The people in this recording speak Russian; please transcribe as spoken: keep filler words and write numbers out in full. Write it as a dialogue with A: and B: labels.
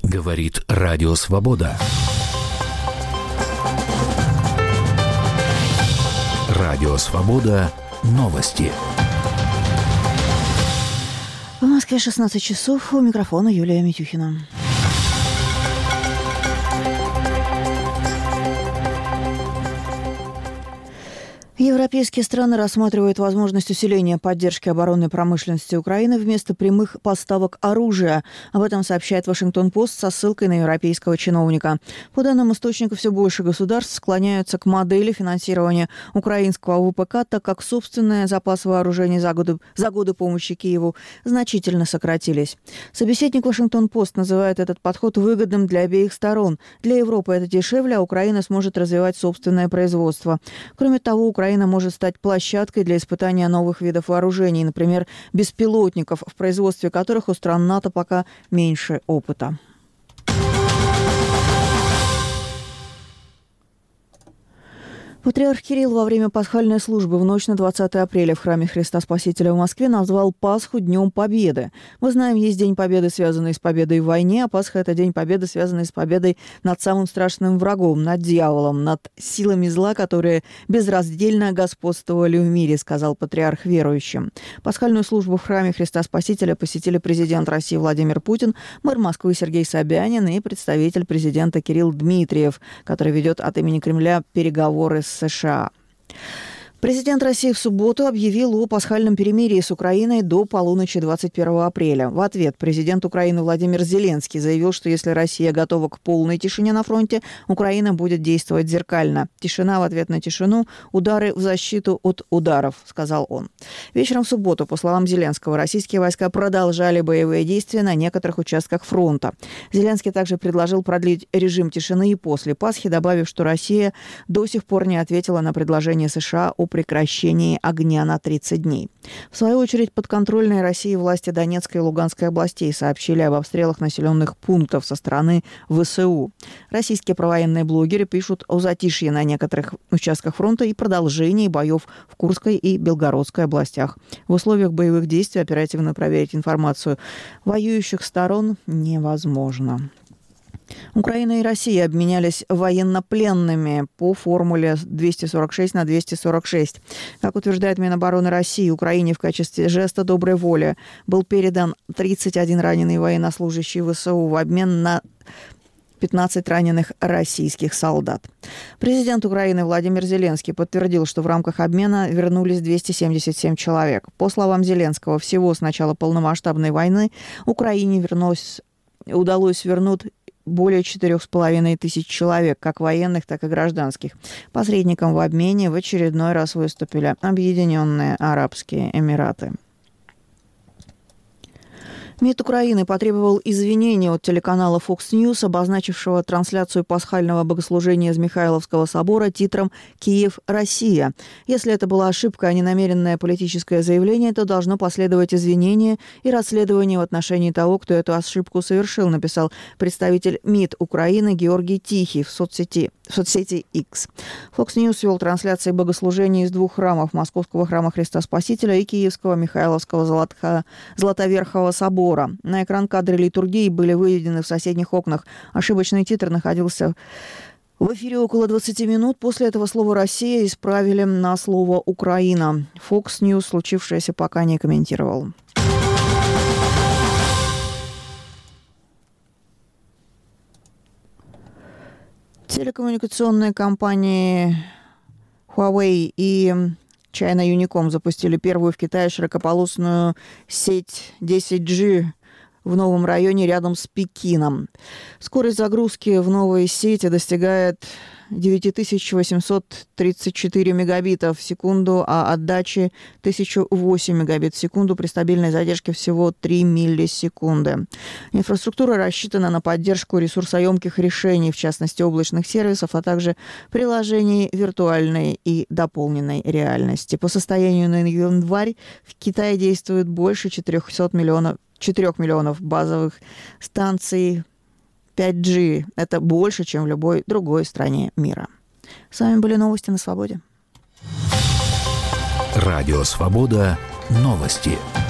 A: Говорит Радио Свобода. Радио Свобода. Новости.
B: В Москве шестнадцать часов. У микрофона Юлия Митюхина. Европейские страны рассматривают возможность усиления поддержки оборонной промышленности Украины вместо прямых поставок оружия. Об этом сообщает Вашингтон-Пост со ссылкой на европейского чиновника. По данным источника, все больше государств склоняются к модели финансирования украинского ВПК, так как собственные запасы вооружений за годы, за годы помощи Киеву значительно сократились. Собеседник Вашингтон-Пост называет этот подход выгодным для обеих сторон. Для Европы это дешевле, а Украина сможет развивать собственное производство. Кроме того, Украина Украина может стать площадкой для испытания новых видов вооружений, например, беспилотников, в производстве которых у стран НАТО пока меньше опыта. Патриарх Кирилл во время пасхальной службы в ночь на двадцатое апреля в храме Христа Спасителя в Москве назвал Пасху Днем Победы. Мы знаем, есть День Победы, связанный с победой в войне, а Пасха – это День Победы, связанный с победой над самым страшным врагом, над дьяволом, над силами зла, которые безраздельно господствовали в мире, сказал патриарх верующим. Пасхальную службу в храме Христа Спасителя посетили президент России Владимир Путин, мэр Москвы Сергей Собянин и представитель президента Кирилл Дмитриев, который ведет от имени Кремля переговоры с США. Президент России в субботу объявил о пасхальном перемирии с Украиной до полуночи двадцать первого апреля. В ответ президент Украины Владимир Зеленский заявил, что если Россия готова к полной тишине на фронте, Украина будет действовать зеркально. Тишина в ответ на тишину, удары в защиту от ударов, сказал он. Вечером в субботу, по словам Зеленского, российские войска продолжали боевые действия на некоторых участках фронта. Зеленский также предложил продлить режим тишины и после Пасхи, добавив, что Россия до сих пор не ответила на предложение США о прекращении огня на тридцать дней. В свою очередь, подконтрольные России власти Донецкой и Луганской областей сообщили об обстрелах населенных пунктов со стороны ВСУ. Российские провоенные блогеры пишут о затишье на некоторых участках фронта и продолжении боев в Курской и Белгородской областях. В условиях боевых действий оперативно проверить информацию воюющих сторон невозможно. Украина и Россия обменялись военнопленными по формуле двести сорок шесть на двести сорок шесть. Как утверждает Минобороны России, Украине в качестве жеста доброй воли был передан тридцать один раненый военнослужащий ВСУ в обмен на пятнадцать раненых российских солдат. Президент Украины Владимир Зеленский подтвердил, что в рамках обмена вернулись двести семьдесят семь человек. По словам Зеленского, всего с начала полномасштабной войны Украине вернулось, удалось вернуть более четырех с половиной тысяч человек, как военных, так и гражданских. Посредником в обмене в очередной раз выступили Объединенные Арабские Эмираты. МИД Украины потребовал извинения от телеканала Fox News, обозначившего трансляцию пасхального богослужения из Михайловского собора титром «Киев, Россия». Если это была ошибка, а не намеренное политическое заявление, то должно последовать извинение и расследование в отношении того, кто эту ошибку совершил, написал представитель МИД Украины Георгий Тихий в соцсети, в соцсети X. Fox News вел трансляции богослужений из двух храмов: Московского храма Христа Спасителя и Киевского Михайловского Золотха... Златоверхого собора. На экран кадры литургии были выведены в соседних окнах. Ошибочный титр находился в эфире около двадцати минут. После этого слово «Россия» исправили на слово «Украина». Fox News случившееся пока не комментировал. Телекоммуникационные компании Huawei и China Unicom запустили первую в Китае широкополосную сеть десять джи в новом районе рядом с Пекином. Скорость загрузки в новой сети достигает девять тысяч восемьсот тридцать четыре мегабита в секунду, а отдачи тысяча восемь мегабит в секунду при стабильной задержке всего три миллисекунды. Инфраструктура рассчитана на поддержку ресурсоемких решений, в частности облачных сервисов, а также приложений виртуальной и дополненной реальности. По состоянию на январь в Китае действует больше четырехсот миллионов четырёх миллионов базовых станций пять джи. Это больше, чем в любой другой стране мира. С вами были новости на Свободе.
A: Радио Свобода. Новости.